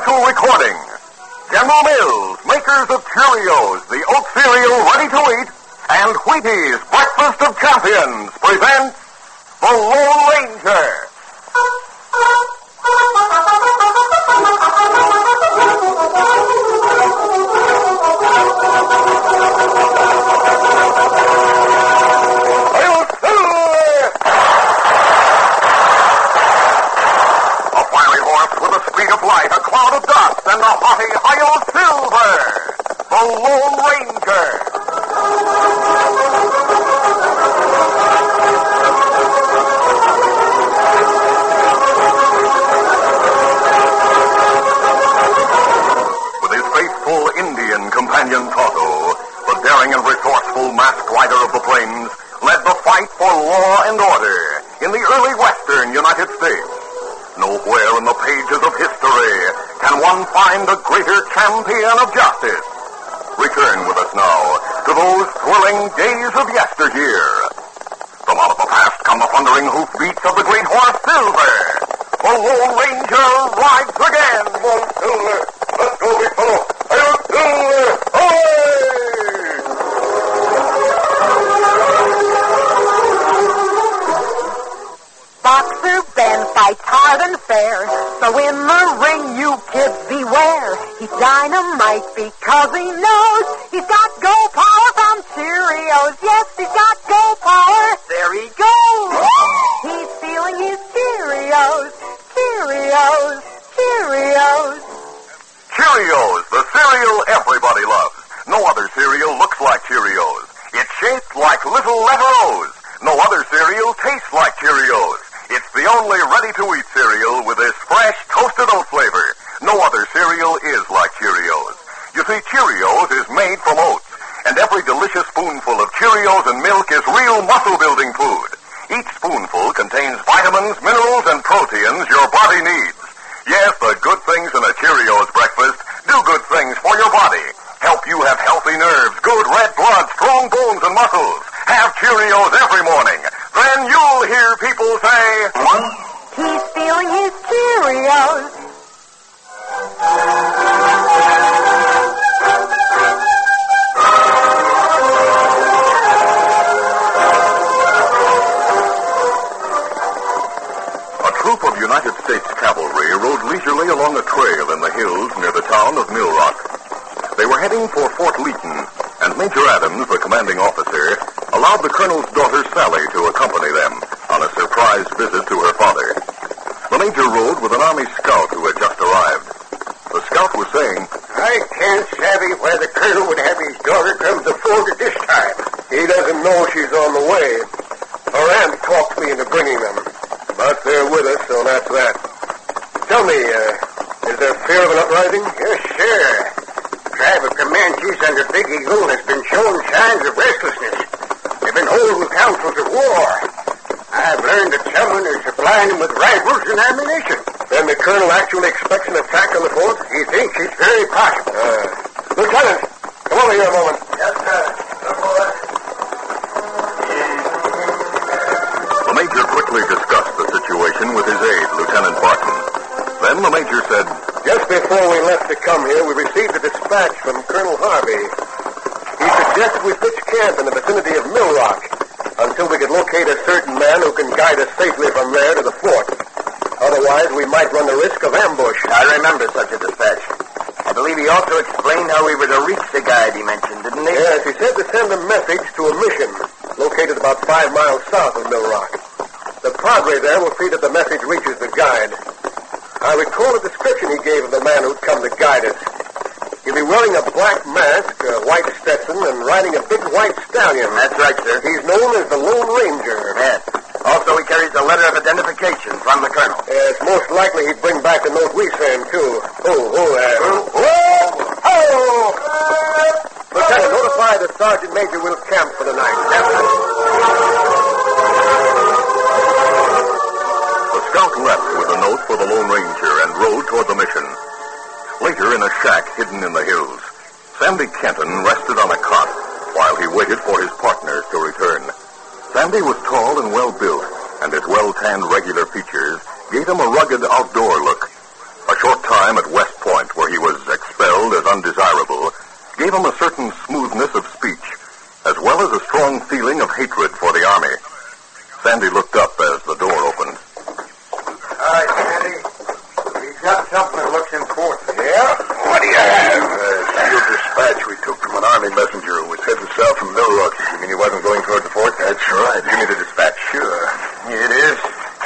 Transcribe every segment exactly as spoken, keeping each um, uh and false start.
special recording. General Mills, makers of Cheerios, the oat cereal ready to eat, and Wheaties, breakfast of champions, presents The Lone Ranger. Light, a cloud of dust, and the haughty Hi-Yo Silver, the Lone Ranger. With his faithful Indian companion Tonto, the daring and resourceful masked rider of the plains led the fight for law and order in the early western United States. Nowhere in the pages of history can one find a greater champion of justice. Return with us now to those thrilling days of yesteryear. From out of the past come the thundering hoofbeats of the great horse Silver. The Lone Ranger rides again. Come on, Silver. Let's go, big fellow. Hi-yo, Silver. Away! Boxer Ben fights hard and fair, so in the ring you kids beware. He's dynamite because he knows he's got go power from Cheerios. Yes, he's got go power. There he goes. He's feeling his Cheerios, Cheerios, Cheerios. Cheerios, the cereal everybody loves. No other cereal looks like Cheerios. It's shaped like little letter O's. No other cereal tastes like Cheerios. It's the only ready-to-eat cereal with this fresh, toasted oat flavor. No other cereal is like Cheerios. You see, Cheerios is made from oats, and every delicious spoonful of Cheerios and milk is real muscle-building food. Each spoonful contains vitamins, minerals, and proteins your body needs. Yes, the good things in a Cheerios breakfast do good things for your body. Help you have healthy nerves, good red blood, strong bones, and muscles. Have Cheerios every morning. Then you'll hear people say, he's feeling his Cheerios. A troop of United States cavalry rode leisurely along a trail in the hills near the town of Mill Rock. They were heading for Fort Leaton, and Major Adams, the commanding officer, allowed the colonel's daughter Sally to accompany them on a surprise visit to her father. The major rode with an Army scout who had just arrived. The scout was saying, I can't savvy why the colonel would have his daughter come to the fort at this time. He doesn't know she's on the way. Her aunt talked me into bringing them. But they're with us, so that's that. Tell me, uh, is there fear of an uprising? Yes, sir. Tribe of Comanches under Big Eagle has been showing signs of restlessness. They've been holding councils of war. I've learned that someone is supplying them with rifles and ammunition. Then the colonel actually expects an attack on the fort? He thinks it's very possible. Uh, Lieutenant, come over here a moment. Yes, sir. Come over. The major quickly discussed the situation with his aide, Lieutenant Barton. Then the major said, just before we left to come here, we received a dispatch from Colonel Harvey. He suggested we pitch camp in the vicinity of Mill Rock until we could locate a certain man who can guide us safely from there to the fort. Otherwise, we might run the risk of ambush. I remember such a dispatch. I believe he also explained how we were to reach the guide he mentioned, didn't he? Yes, he said to send a message to a mission located about five miles south of Mill Rock. The padre there will see that the message reaches the guide. I recall a description he gave of the man who'd come to guide us. He'll be wearing a black mask, a white Stetson, and riding a big white stallion. That's right, sir. He's known as the Lone Ranger. Yes. Also, he carries a letter of identification from the colonel. Yes, most likely he'd bring back the note we sent, too. Oh, oh, there. Oh, oh, oh! Lieutenant, notify the sergeant major we'll camp for the night. The scout left with a note for the Lone Ranger and rode toward the mission. Later, in a shack hidden in the hills, Sandy Kenton rested on a cot while he waited for his partners to return. Sandy was tall and well-built, and his well-tanned regular features gave him a rugged outdoor look. A short time at West Point undesirable, gave him a certain smoothness of speech, as well as a strong feeling of hatred for the Army. Sandy looked up as the door opened. Hi, Sandy. We got something that looks important. Yeah? What do you have? A sealed dispatch we took from an Army messenger who was heading south from Mill Rock. You mean he wasn't going toward the fort? That's right. Give me the dispatch. Sure. Here it is.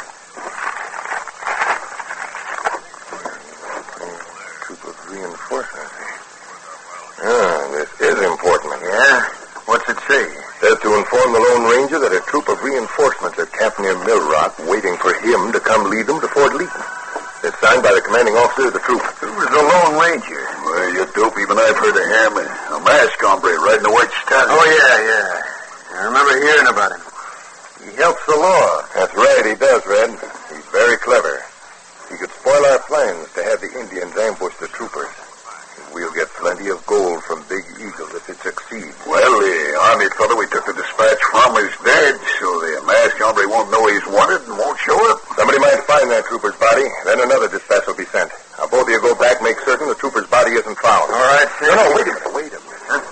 Troop of reinforcements. Ah, this is important. Yeah? What's it say? Says to inform the Lone Ranger that a troop of reinforcements are camped near Mill Rock, waiting for him to come lead them to Fort Leaton. It's signed by the commanding officer of the troop. Who was the Lone Ranger? Well, you dope, even I've heard of him. A masked hombre riding a white stallion. Oh, yeah, yeah. I remember hearing about him. He helps the law. That's right, he does, Red. He's very clever. He could spoil our plans to have the Indians ambush the troopers. We'll get plenty of gold from Big Eagle if it succeeds. Well, the Army fellow we took the dispatch from is dead, so the masked hombre won't know he's wanted and won't show up. Somebody might find that trooper's body, then another dispatch will be sent. Now, both of you go back, make certain the trooper's body isn't found. All right, sir. No, no, wait a minute, wait a minute. Huh?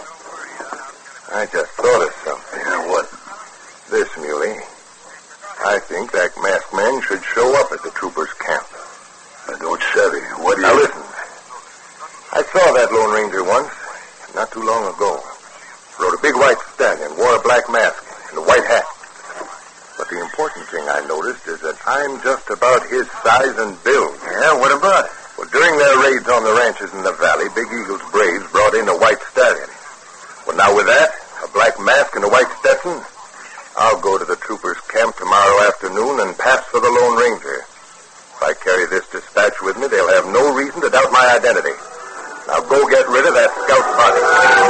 I just thought of something. Yeah, what? This, Muley. I think that masked man should show up at the trooper's camp. I don't savvy. What do you... Now, listen. I saw that Lone Ranger once, not too long ago. Rode a big white stallion, wore a black mask, and a white hat. But the important thing I noticed is that I'm just about his size and build. Yeah, what about it? Well, during their raids on the ranches in the valley, Big Eagle's braves brought in a white stallion. Well, now with that, a black mask and a white Stetson, I'll go to the troopers' camp tomorrow afternoon and pass for the Lone Ranger. If I carry this dispatch with me, they'll have no reason to doubt my identity. Now go get rid of that scout's body.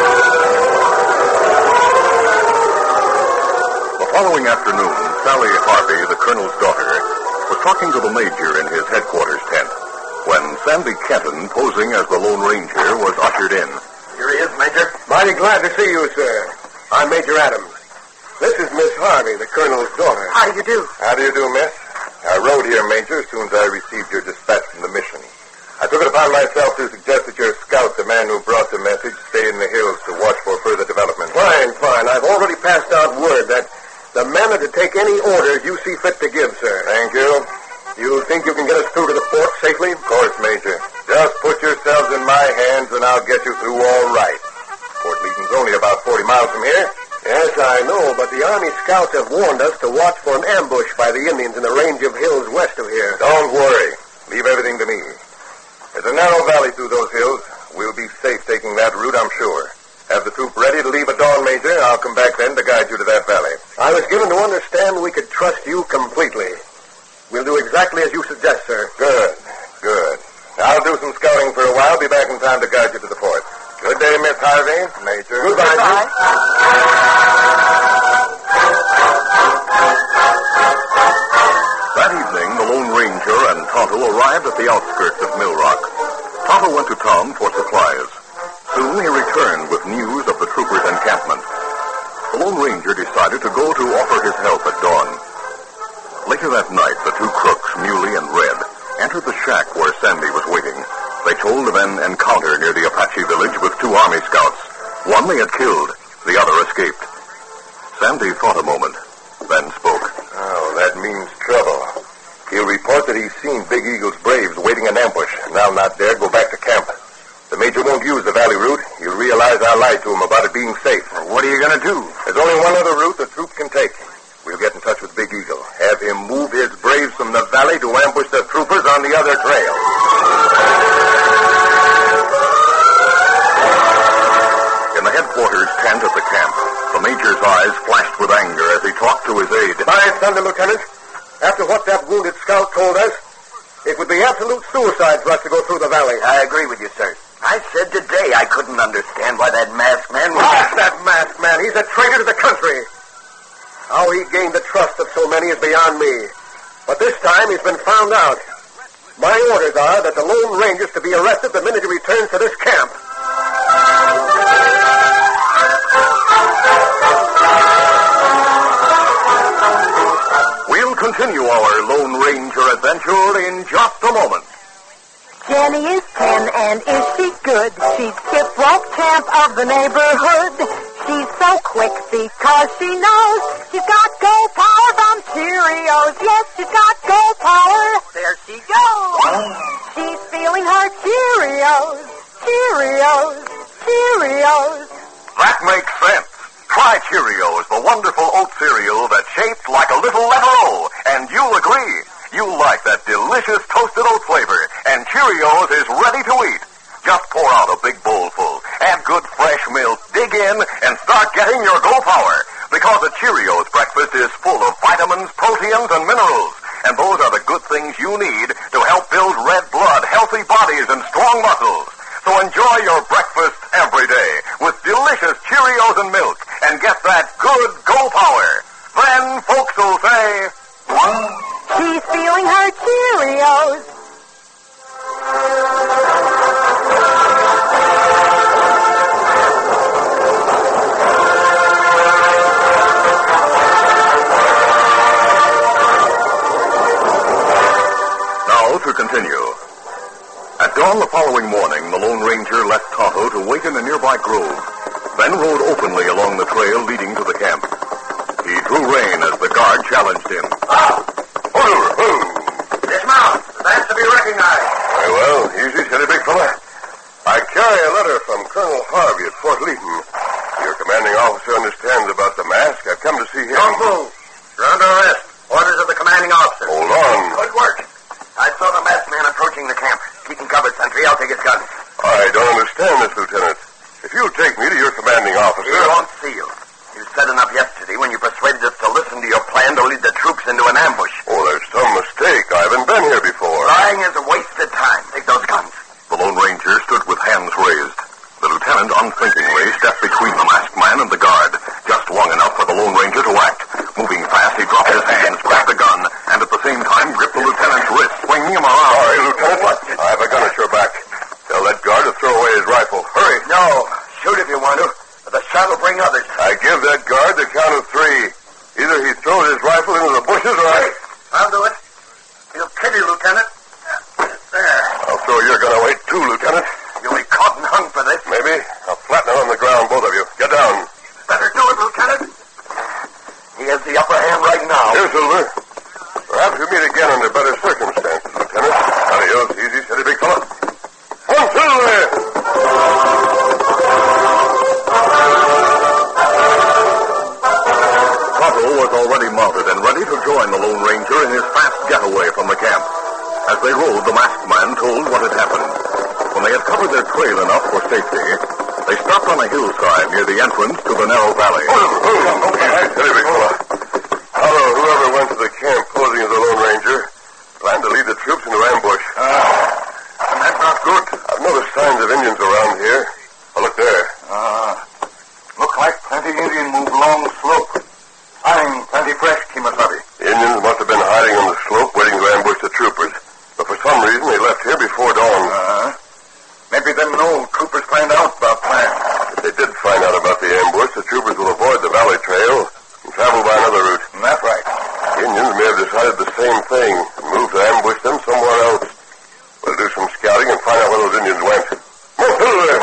The following afternoon, Sally Harvey, the colonel's daughter, was talking to the major in his headquarters tent when Sandy Kenton, posing as the Lone Ranger, was ushered in. Here he is, Major. Mighty glad to see you, sir. I'm Major Adams. This is Miss Harvey, the colonel's daughter. How do you do? How do you do, miss? I rode here, Major, as soon as I received your dispatch from the mission. I took it upon myself to suggest that your scout, the man who brought the message, stay in the hills to watch for further development. Fine, fine. I've already passed out word that the men are to take any orders you see fit to give, sir. Thank you. You think you can get us through to the fort safely? Of course, Major. Just put yourselves in my hands and I'll get you through all right. Fort Leaton's only about forty miles from here. Yes, I know, but the Army scouts have warned us to watch for an ambush by the Indians in the range of hills west of here. Don't worry. Leave everything to me. There's a narrow valley through those hills. We'll be safe taking that route, I'm sure. Have the troop ready to leave at dawn, Major. I'll come back then to guide you to that valley. I was given to understand we could trust you completely. We'll do exactly as you suggest, sir. Good, good. I'll do some scouting for a while. Be back in time to guide you to the fort. Good day, Miss Harvey. Major. Goodbye. Goodbye. That evening, the Lone Ranger and Tonto arrived at the outskirts of Mill Rock. Tonto went to town for supplies. Soon he returned with news of the troopers' encampment. The Lone Ranger decided to go to offer his help at dawn. Later that night, the two crooks, Muley and Red, entered the shack where Sandy was waiting. They told of an encounter near the Apache village with two Army scouts. One they had killed, the other escaped. Sandy thought a moment, then spoke. Oh, that means trouble. He'll report that he's seen Big Eagle's braves waiting in ambush, and I'll not dare go back to camp. The Major won't use the valley route. He'll realize I lied to him about it being safe. Well, what are you going to do? There's only one other route the troop can take. We'll get in touch with Big Eagle. Have him move his braves from the valley to ambush the troopers on the other trail. In the headquarters tent at the camp, the Major's eyes flashed with anger as he talked to his aide. By thunder, Lieutenant, after what that wounded scout told us, it would be absolute suicide for us to go through the valley. I agree with you, sir. I said today I couldn't understand why that masked man was... Blast that masked man! He's a traitor to the country. How he gained the trust of so many is beyond me. But this time he's been found out. My orders are that the Lone Ranger's to be arrested the minute he returns to this camp. We'll continue our Lone Ranger adventure in just a moment. Jenny is ten, and is she good? She's skip rope champ of the neighborhood. She's so quick because she knows she's got go power from Cheerios. Yes, she's got go power. There she goes. She's feeling her Cheerios. Cheerios. Cheerios. That makes sense. Try Cheerios, the wonderful oat cereal that's shaped like a little letter O, and you'll agree. You'll like that delicious toasted oat flavor, and Cheerios is ready to eat. Just pour out a big bowl full, add good fresh milk, dig in, and start getting your go power. Because a Cheerios breakfast is full of vitamins, proteins, and minerals. And those are the good things you need to help build red blood, healthy bodies, and strong muscles. So enjoy your breakfast every day with delicious Cheerios and milk and get that good go power. Then folks will say, she's feeling her Cheerios. Now to continue. At dawn the following morning, the Lone Ranger left Tonto to wait in a nearby grove, then rode openly along the trail leading to the camp. He drew rein as the guard challenged him. Ah! Hoo! Hoo! Dismount. That's to be recognized. Very well. Easy, steady, big fella. I carry a letter from Colonel Harvey at Fort Leaton. Your commanding officer understands about the mask. I've come to see him. Don't move. You're under arrest. Orders of the commanding officer. Hold on. Good work. I saw the masked man approaching the camp. Keep him covered, sentry. I'll take his gun. I don't understand this, Lieutenant. If you'll take me to your commanding officer... He won't see you. You said enough yesterday when you persuaded us to listen to your plan to lead the troops into an ambush. Oh, there's some mistake. I haven't been here before. Lying is a wasted time. Take those guns. The Lone Ranger stood with hands raised. The lieutenant unthinkingly stepped between the masked man and the guard, just long enough for the Lone Ranger to act. Moving fast, he dropped his hands, grabbed the gun, and at the same time gripped the lieutenant's wrist, swinging him around. Sorry, Lieutenant. What? I have a gun at your back. Tell that guard to throw away his rifle. Hurry. No. Shoot if you want to. But the shot will bring others. I give that guard the count of three. Either he throws his rifle into the bushes or I... I'll do it. He'll kill you, Lieutenant. There. I'll throw your gun away too, Lieutenant. You'll be caught and hung for this. Maybe. I'll flatten it on the ground, both of you. Get down. Better do it, Lieutenant. He has the upper hand right now. Here, Silver. Perhaps we meet again under better circumstances, Lieutenant. Adios. Easy, steady, big fella. One, Silver! Tonto was already mounted and ready to join the Lone Ranger in his fast getaway from the camp. As they rode, the masked man told what had happened. When they had covered their trail enough for safety, they stopped on a hillside near the entrance to the narrow valley. Oh, oh, okay. Steady, big fella. Tonto, whoever went to the camp posing as the Lone Ranger planned to lead the troops into ambush. Ah, and that's not good. I've noticed signs of Indians around here. Oh, look there. Ah, look like plenty Indian move along the slope. I'm plenty fresh, Kimasabi. The Indians must have been hiding on the slope waiting to ambush the troopers. But for some reason, they left here before dawn. Uh-huh. Maybe them old troopers find out about plans. If they did find out about the ambush, the troopers will avoid the valley trail and travel by another route. That's right. The Indians may have decided the same thing and moved to ambush them somewhere else. We'll do some scouting and find out where those Indians went. Move through there!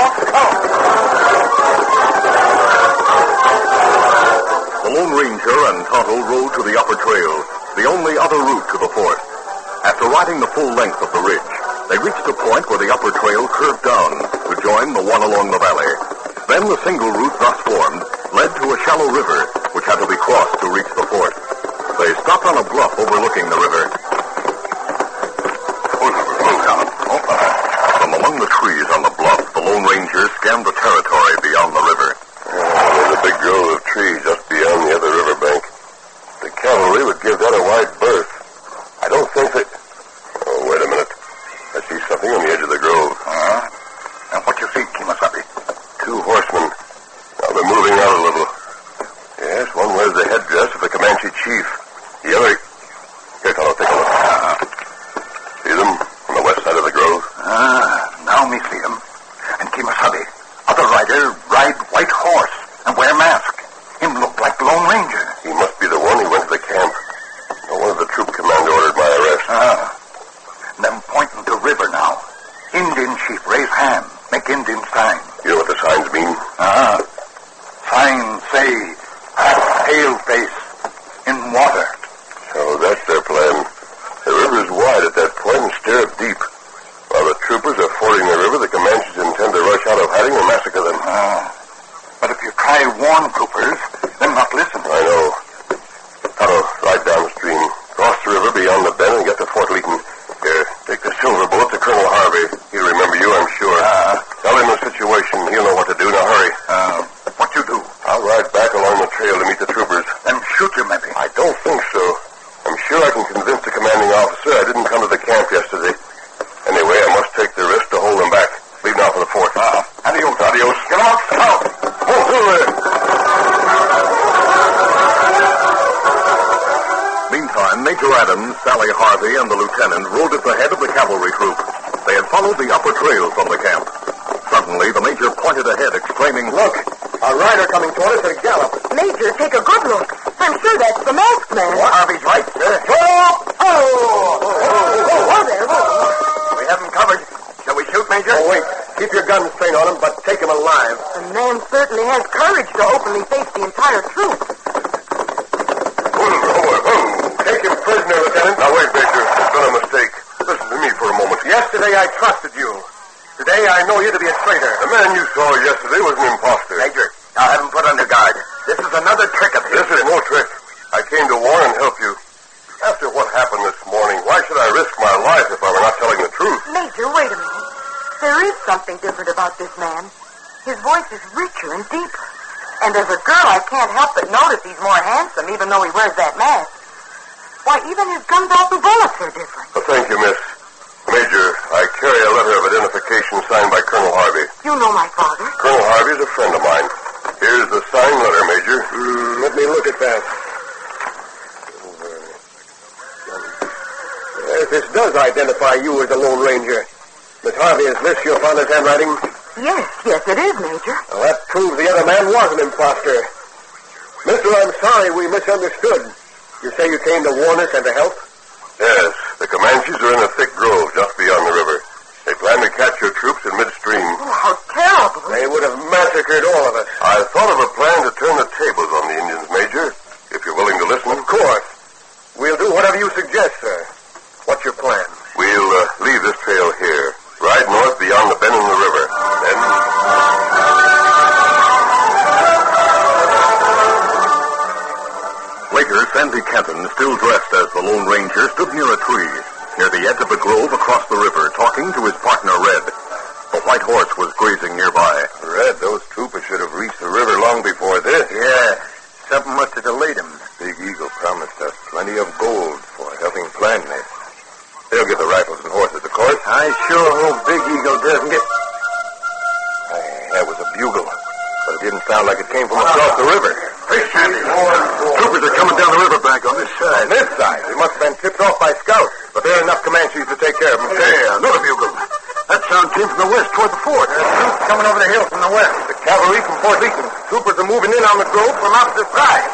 The Lone Ranger and Tonto rode to the upper trail, the only other route to the fort. After riding the full length of the ridge, they reached a point where the upper trail curved down to join the one along the valley. Then the single route thus formed led to a shallow river, which had to be crossed to reach the fort. They stopped on a bluff overlooking the river. From among the trees on the bluff, the Lone Ranger scanned the territory beyond the river. Oh, there's a big grove of trees just beyond the other riverbank. The cavalry would give that a wide berth. I don't think that... Oh, wait a minute. I see something on the edge of the grove. Uh-huh. And what you see, Kimasabi? Two horsemen. Now they're moving out a little. Yes, one wears the headdress of the Comanche chief. The other... Here, Tonto, take a look. Uh-huh. See them on the west side of the grove? Ah, now me see them. And Kimasabi, other rider ride white horse and wear mask. Him look like Lone Ranger. He must be the one who went to the camp. Now, one of the troopers here deep. While the troopers are fording the river, the Comanches intend to rush out of hiding and massacre them. Ah. But if you try warn troopers, they'll not listen. I know. Tonto, ride downstream, cross the river beyond the bend and get to Fort Leaton. Here, take the silver boat to Colonel Harvey. He'll remember you, I'm sure. Ah. Tell him the situation. He'll know what to do. Now hurry. Uh, what you do? I'll ride back along the trail to meet the troopers. Then shoot you, maybe. I don't think so. I'm sure I can convince the commanding officer I didn't come to the camp yesterday. Anyway, I must take the risk to hold them back. Leave now for the fort. Ah. Adios. Adios. Get out, scout. Go through there. Meantime, Major Adams, Sally Harvey, and the lieutenant rode at the head of the cavalry troop. They had followed the upper trail from the camp. Suddenly, the major pointed ahead, exclaiming, Look, a rider coming toward us at a gallop. Major, take a good look. I'm sure that's the masked man. Harvey's right, sir. Oh! Oh! Oh, oh there, oh. We have him covered. Shall we shoot, Major? Oh, wait. Keep your guns trained on him, but take him alive. The man certainly has courage to openly face the entire troop. Take him prisoner, Lieutenant. Now, wait, Major. It's been a mistake. Listen to me for a moment. Yesterday, I trusted you. Today, I know you to be a traitor. The man you saw yesterday was an imposter. Major, I'll have him put under guard. This is another trick of his. This is no trick. I came to warn and help you. After what happened this morning, why should I risk my life if I were not telling the truth? Major, wait a minute. There is something different about this man. His voice is richer and deeper. And as a girl, I can't help but notice he's more handsome, even though he wears that mask. Why, even his guns off the bullets are different. Well, thank you, miss. Major, I carry a letter of identification signed by Colonel Harvey. You know my father? Colonel Harvey is a friend of mine. Here's the signed letter, Major. Mm, let me look at that. Yes, this does identify you as the Lone Ranger. Miss Harvey, is this your father's handwriting? Yes, yes, it is, Major. Well, that proves the other man was an imposter. Mister, I'm sorry we misunderstood. You say you came to warn us and to help? Yes. The Comanches are in a thick grove just beyond the river. They plan to catch your troops in midstream. Oh, how terrible. They would have massacred all of us. I thought of a plan to turn the tables on the Indians, Major, if you're willing to listen. Of course. We'll do whatever you suggest, sir. What's your plan? We'll uh, leave this trail here, ride north beyond the bend in the river. Then... Later, Sandy Kenton, still dressed as the Lone Ranger, stood near a tree, near the edge of the grove across the river, talking to his partner, Red. The white horse was grazing nearby. Red, those troopers should have reached the river long before this. Yeah, something must have delayed them. Big Eagle promised us plenty of gold for helping plan this. They'll get the rifles and horses, of course. I sure hope Big Eagle doesn't get... Hey, that was a bugle, but it didn't sound like it came from across the river. Hey, Sandy. Troopers are coming down the riverbank on this side. On this side? They must have been tipped off by scouts, but there are enough Comanches to take care of them. Yeah, another bugle. That sound came from the west toward the fort. There's troops coming over the hill from the west. The cavalry from Fort Leaton. Troopers are moving in on the grove from opposite sides.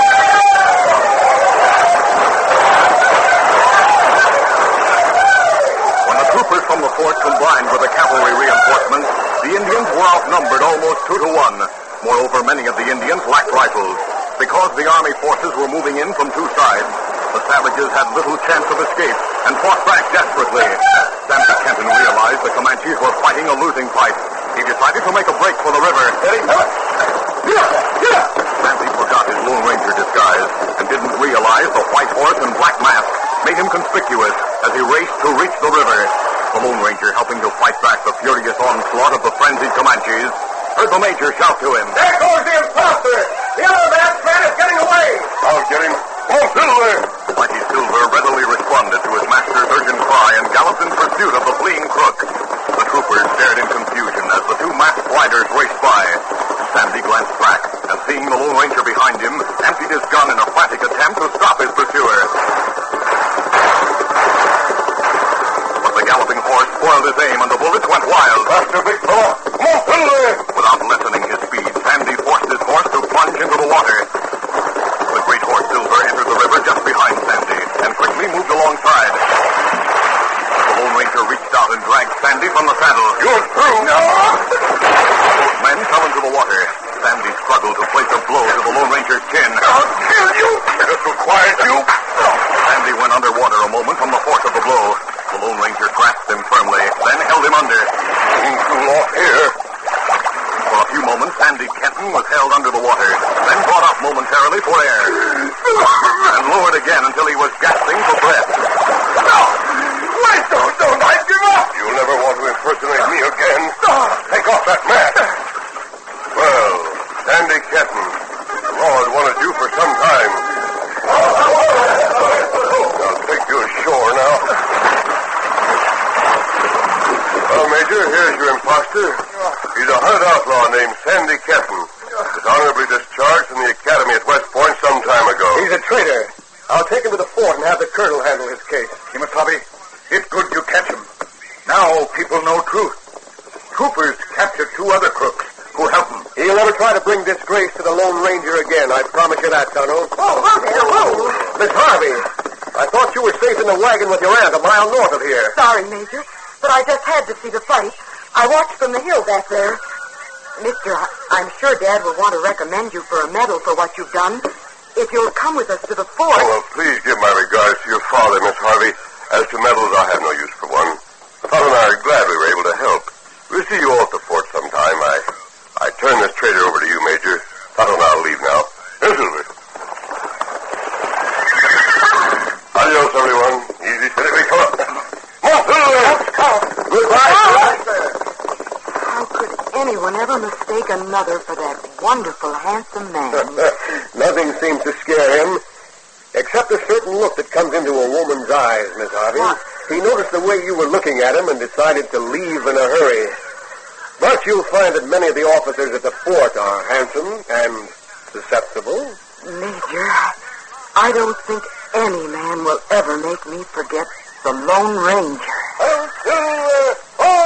When the troopers from the fort combined with the cavalry reinforcements, the Indians were outnumbered almost two to one. Moreover, many of the Indians lacked rifles. Because the army forces were moving in from two sides, the savages had little chance of escape and fought back desperately. Sandy Kenton realized the Comanches were fighting a losing fight. He decided to make a break for the river. Steady, Get up! Get up! Sandy forgot his Lone Ranger disguise and didn't realize the white horse and black mask made him conspicuous as he raced to reach the river. The Lone Ranger, helping to fight back the furious onslaught of the frenzied Comanches, heard the major shout to him. There goes the imposter! The other man's man is getting away! I'll get him. Oh, Silver! Mighty Silver readily responded to his master's urgent cry and galloped in pursuit of the fleeing crook. The troopers stared in confusion as the two masked riders raced by. Sandy glanced back and, seeing the Lone Ranger behind him, emptied his gun in a frantic attempt to stop his pursuer. But the galloping horse spoiled his aim and the bullets went wild. Faster, big fellow! Come on, Silver! Without lessening his speed, Sandy forced his horse to plunge into the water. The great horse Silver entered the river just behind Sandy and quickly moved alongside. The Lone Ranger reached out and dragged Sandy from the saddle. You're through! No! Both men fell into the water. Sandy struggled to place a blow to the Lone Ranger's chin. I'll kill you! This will quiet you! Sandy went underwater a moment from the force of the blow. The Lone Ranger tried Ketton was held under the water, then brought up momentarily for air, and lowered again until he was gasping for breath. No! Wait, don't, don't I give up! You'll never want to impersonate me again. Take off that mask. Well, Sandy Ketton, the law has wanted you for some time. I'll take you ashore now. Well, Major, here's your imposter. He's a hunted outlaw named Sandy Ketton. Was honorably discharged from the academy at West Point some time ago. He's a traitor. I'll take him to the fort and have the colonel handle his case. Kimasabi, it's good you catch him. Now people know truth. Troopers captured two other crooks who helped him. He'll never try to bring disgrace to the Lone Ranger again. I promise you that, Tonto. Oh, there, whoa. Miss Harvey, I thought you were safe in the wagon with your aunt a mile north of here. Sorry, Major, but I just had to see the fight. I watched from the hill back there. Mister, I- I'm sure Dad will want to recommend you for a medal for what you've done. If you'll come with us to the fort... Oh, well, please give my regards to your father, Miss Harvey. As to medals, I have no use for one. Father and I are glad we were able to help. We'll see you all at the fort sometime. I I turn this trader over to you, Major. Tonto and I'll leave now. Here, Silver. Adios, everyone. Easy, steady, big fella. Come on, Silver! Goodbye, sir. How could anyone ever mistake another for that wonderful, handsome man? Nothing seems to scare him, except a certain look that comes into a woman's eyes, Miss Harvey. What? He noticed the way you were looking at him and decided to leave in a hurry. But you'll find that many of the officers at the fort are handsome and susceptible. Major, I don't think any man will ever make me forget the Lone Ranger. Oh, Silver!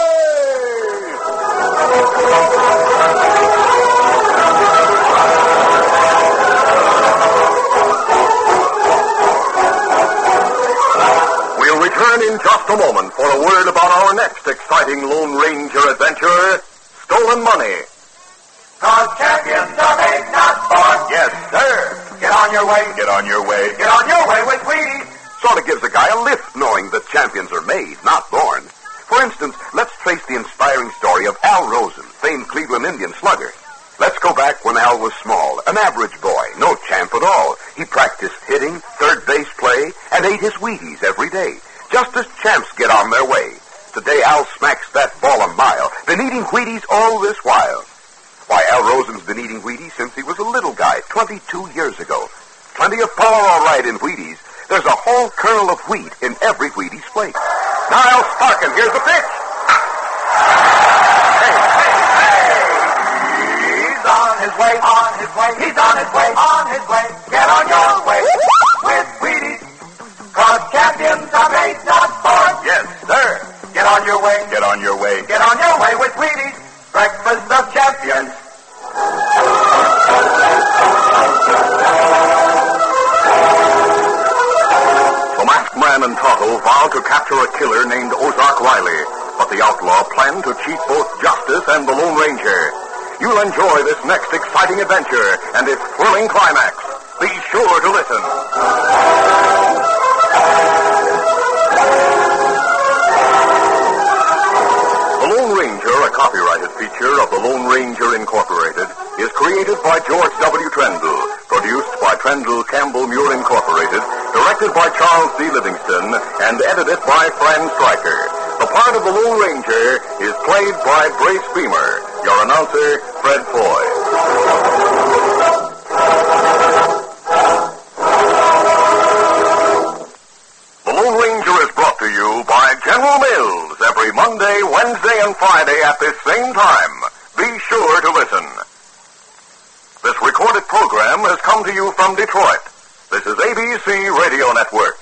We'll return in just a moment for a word about our next exciting Lone Ranger adventure, Stolen Money. Cause champions are made, not born. Yes, sir. Get on your way. Get on your way. Get on your way with Wheaties. Sort of gives a guy a lift knowing that champions are made, not born. For instance, let's trace the inspiring story of Al Rosen, famed Cleveland Indian slugger. Let's go back when Al was small, an average boy, no champ at all. He practiced hitting, third base play, and ate his Wheaties every day, just as champs get on their way. Today, Al smacks that ball a mile, been eating Wheaties all this while. Why, Al Rosen's been eating Wheaties since he was a little guy, twenty-two years ago. Plenty of power, all right, in Wheaties. There's a whole kernel of wheat in every Wheaties plate. Now, Al Sparkin, here's the pitch. Hey, hey, hey! He's on his way, on his way. He's on his way, on his way. Get on your way with Wheaties. Cause champions are made, not born. Yes, sir. Get on your way. Get on your way. Get on your way with Wheaties. Breakfast of champions. The masked man and Tonto vowed to capture a killer named Ozark Riley, but the outlaw planned to cheat both Justice and the Lone Ranger. You'll enjoy this next exciting adventure and its thrilling climax. Be sure to listen. The Lone Ranger, a copyrighted feature of the Lone Ranger Incorporated, is created by George W. Trendle, produced by Trendle Campbell Muir Incorporated, directed by Charles D. Livingston, and edited by Fran Stryker. The part of the Lone Ranger is played by Brace Beamer. Your announcer, Fred Foy. The Lone Ranger is brought to you by General Mills every Monday, Wednesday, and Friday at this same time. Be sure to listen. This recorded program has come to you from Detroit. This is A B C Radio Network.